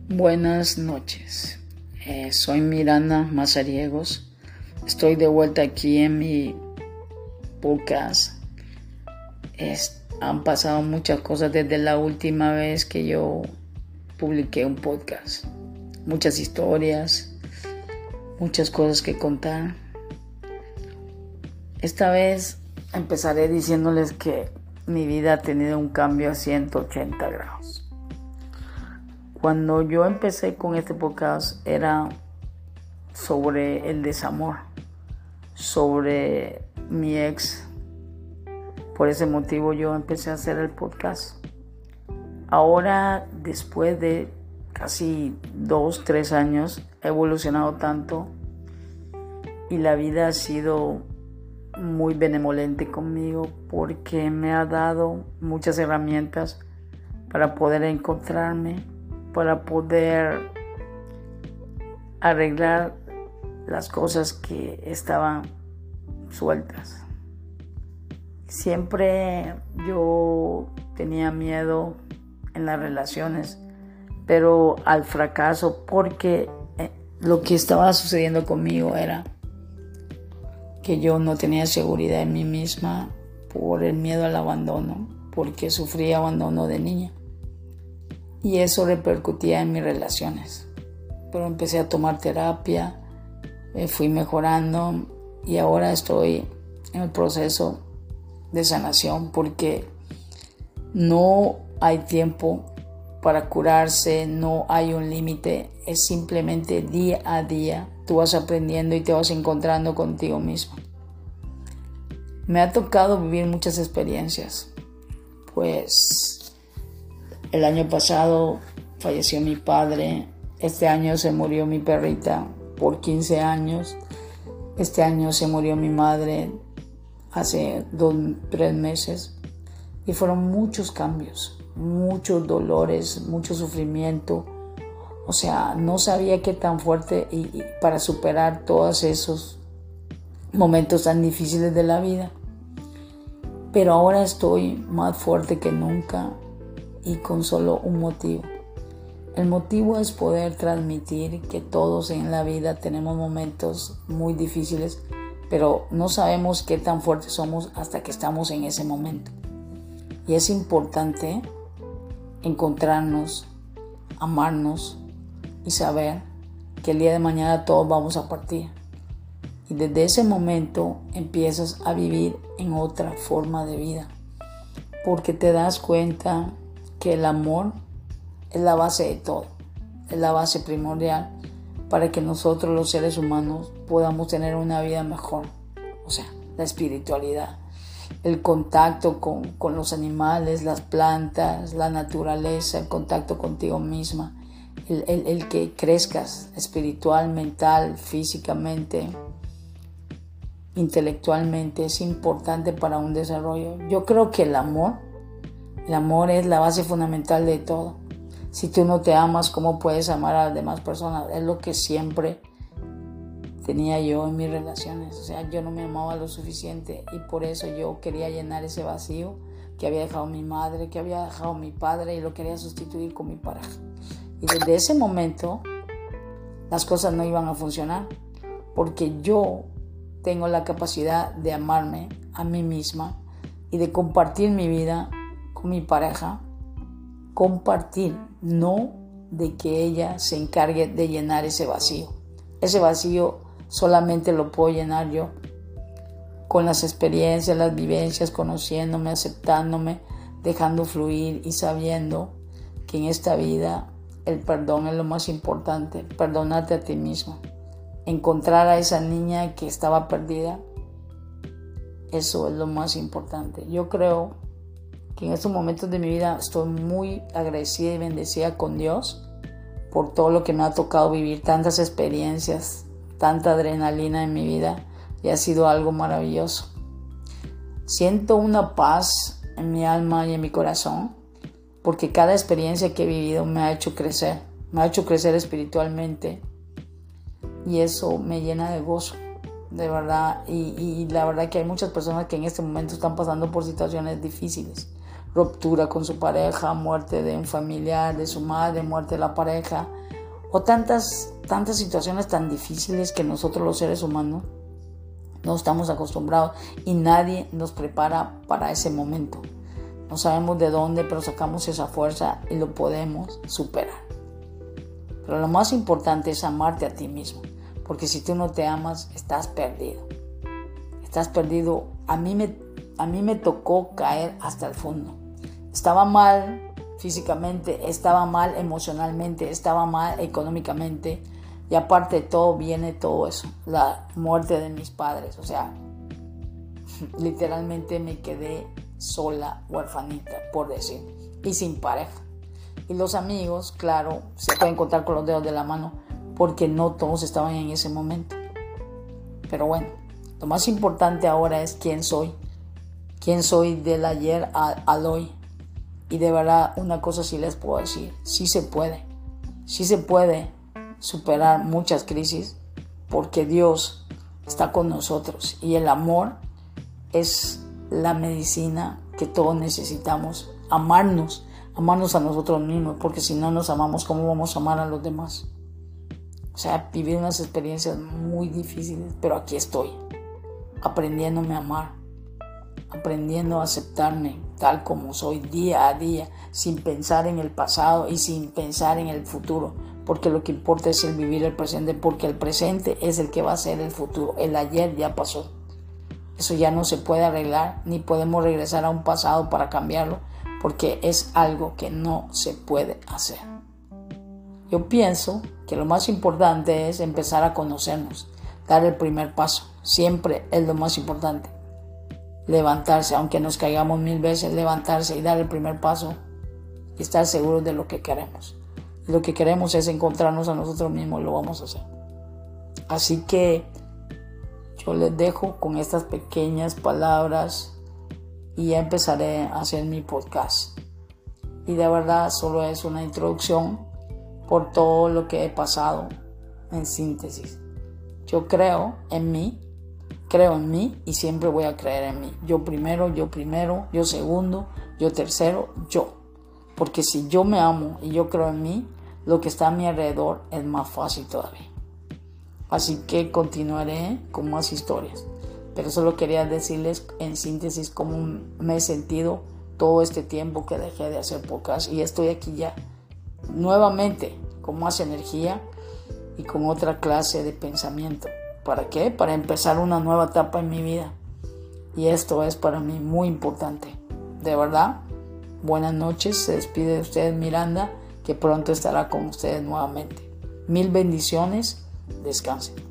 Buenas noches, soy Miranda Mazariegos. Estoy de vuelta aquí en mi podcast. Han pasado muchas cosas desde la última vez que yo publiqué un podcast. Muchas historias, muchas cosas que contar. Esta vez empezaré diciéndoles que mi vida ha tenido un cambio a 180 grados. Cuando yo empecé con este podcast era sobre el desamor, sobre mi ex. Por ese motivo yo empecé a hacer el podcast. Ahora, después de casi 2-3 años, he evolucionado tanto y la vida ha sido muy benevolente conmigo porque me ha dado muchas herramientas para poder encontrarme, para poder arreglar las cosas que estaban sueltas. Siempre yo tenía miedo en las relaciones, pero al fracaso, porque lo que estaba sucediendo conmigo era que yo no tenía seguridad en mí misma por el miedo al abandono, porque sufrí abandono de niña. Y eso repercutía en mis relaciones. Pero empecé a tomar terapia, fui mejorando y ahora estoy en el proceso de sanación porque no hay tiempo para curarse, no hay un límite, es simplemente día a día. Tú vas aprendiendo y te vas encontrando contigo mismo. Me ha tocado vivir muchas experiencias, pues el año pasado falleció mi padre, este año se murió mi perrita por 15 años, este año se murió mi madre hace 3 meses y fueron muchos cambios, muchos dolores, mucho sufrimiento. O sea, no sabía qué tan fuerte y para superar todos esos momentos tan difíciles de la vida. Pero ahora estoy más fuerte que nunca y con solo un motivo. El motivo es poder transmitir que todos en la vida tenemos momentos muy difíciles, pero no sabemos qué tan fuertes somos hasta que estamos en ese momento. Y es importante encontrarnos, amarnos y saber que el día de mañana todos vamos a partir. Y desde ese momento empiezas a vivir en otra forma de vida, porque te das cuenta que el amor es la base de todo, es la base primordial para que nosotros los seres humanos podamos tener una vida mejor. O sea, la espiritualidad, el contacto con los animales, las plantas, la naturaleza, el contacto contigo misma, el que crezcas espiritual, mental, físicamente, intelectualmente, es importante para un desarrollo. Yo creo que el amor es la base fundamental de todo. Si tú no te amas, ¿cómo puedes amar a las demás personas? Es lo que siempre tenía yo en mis relaciones. O sea, yo no me amaba lo suficiente y por eso yo quería llenar ese vacío que había dejado mi madre, que había dejado mi padre, y lo quería sustituir con mi pareja. Y desde ese momento las cosas no iban a funcionar porque yo tengo la capacidad de amarme a mí misma y de compartir mi vida con mi pareja. Compartir, no de que ella se encargue de llenar ese vacío. Ese vacío solamente lo puedo llenar yo con las experiencias, las vivencias, conociéndome, aceptándome, dejando fluir y sabiendo que en esta vida el perdón es lo más importante. Perdonarte a ti mismo, encontrar a esa niña que estaba perdida, eso es lo más importante. Yo creo que en estos momentos de mi vida estoy muy agradecida y bendecida con Dios por todo lo que me ha tocado vivir, tantas experiencias, tanta adrenalina en mi vida, y ha sido algo maravilloso. Siento una paz en mi alma y en mi corazón porque cada experiencia que he vivido me ha hecho crecer espiritualmente y eso me llena de gozo. De verdad, y la verdad que hay muchas personas que en este momento están pasando por situaciones difíciles, ruptura con su pareja, muerte de un familiar, de su madre, muerte de la pareja, o tantas situaciones tan difíciles que nosotros los seres humanos no estamos acostumbrados y nadie nos prepara para ese momento. No sabemos de dónde, pero sacamos esa fuerza y lo podemos superar. Pero lo más importante es amarte a ti mismo, porque si tú no te amas, estás perdido. Estás perdido. A mí me tocó caer hasta el fondo. Estaba mal físicamente, estaba mal emocionalmente, estaba mal económicamente, y aparte de todo viene todo eso, la muerte de mis padres. O sea, literalmente me quedé sola, huerfanita, por decir, y sin pareja. Y los amigos, claro, se pueden contar con los dedos de la mano, porque no todos estaban en ese momento. Pero bueno, lo más importante ahora es quién soy del ayer al hoy. Y de verdad, una cosa sí les puedo decir, sí se puede superar muchas crisis, porque Dios está con nosotros y el amor es la medicina que todos necesitamos. Amarnos a nosotros mismos, porque si no nos amamos, ¿cómo vamos a amar a los demás? O sea, viví unas experiencias muy difíciles, pero aquí estoy, aprendiéndome a amar, aprendiendo a aceptarme tal como soy día a día, sin pensar en el pasado y sin pensar en el futuro, porque lo que importa es el vivir el presente, porque el presente es el que va a ser el futuro. El ayer ya pasó, eso ya no se puede arreglar, ni podemos regresar a un pasado para cambiarlo, porque es algo que no se puede hacer. Yo pienso que lo más importante es empezar a conocernos, dar el primer paso, siempre es lo más importante. Levantarse, aunque nos caigamos 1000 veces, levantarse y dar el primer paso y estar seguros de lo que queremos. Y lo que queremos es encontrarnos a nosotros mismos, lo vamos a hacer. Así que yo les dejo con estas pequeñas palabras y ya empezaré a hacer mi podcast. Y de verdad solo es una introducción por todo lo que he pasado en síntesis. Yo creo en mí y siempre voy a creer en mí. Yo primero, yo segundo, yo tercero, yo. Porque si yo me amo y yo creo en mí, lo que está a mi alrededor es más fácil todavía. Así que continuaré con más historias. Pero solo quería decirles en síntesis cómo me he sentido todo este tiempo que dejé de hacer podcast. Y estoy aquí ya nuevamente con más energía y con otra clase de pensamiento. ¿Para qué? Para empezar una nueva etapa en mi vida. Y esto es para mí muy importante. De verdad, buenas noches. Se despide de ustedes Miranda, que pronto estará con ustedes nuevamente. 1000 bendiciones. Descansen.